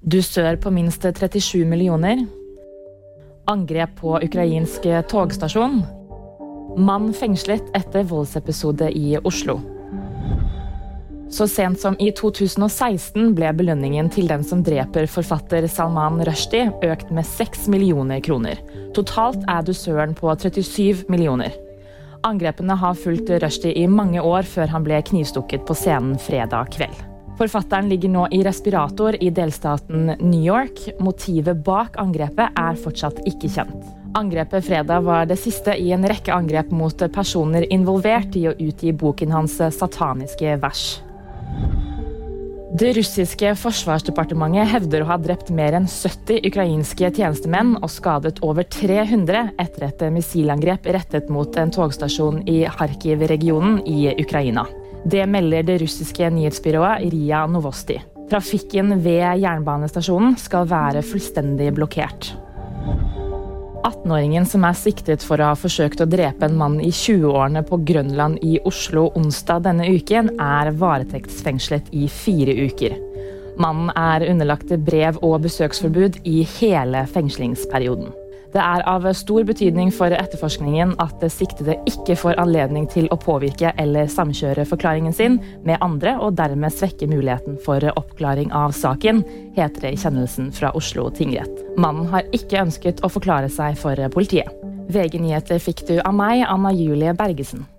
Dusør på minst 37 millioner. Angrep på ukrainsk togstasjon. Mann fengslet etter voldsepisode i Oslo. Så sent som i 2016 ble belønningen til den som dreper forfatter Salman Rushdie økt med 6 millioner kroner. Totalt dusøren på 37 millioner. Angrepene har fulgt Rushdie i mange år før han ble knivstukket på scenen fredag kveld. Forfatteren ligger nå i respirator i delstaten New York. Motivet bak angrepet fortsatt ikke kjent. Angrepet fredag var det siste i en rekke angrep mot personer involvert i å utgi boken hans sataniske vers. Det russiske forsvarsdepartementet hevder å ha drept mer enn 70 ukrainske tjenestemenn og skadet over 300 etter et missilangrep rettet mot en togstasjon i Kharkiv-regionen i Ukraina. Det melder det russiske nyhetsbyrået RIA Novosti. Trafikken ved jernbanestasjonen skal være fullstendig blokkert. 18-åringen som siktet for å ha forsøkt å drepe en mann i 20-årene på Grønland i Oslo onsdag denne uken, varetektsfengslet i 4 uker. Mannen underlagt brev- og besøksforbud i hele fengslingsperioden. Det av stor betydning for etterforskningen at det siktede ikke får anledning til å påvirke eller samkjøre forklaringen sin med andre og dermed svekke muligheten for oppklaring av saken, heter det i kjennelsen fra Oslo tingrett. Mannen har ikke ønsket å forklare seg for politiet. VG Nyheter fikk du av meg, Anna Julie Bergesen.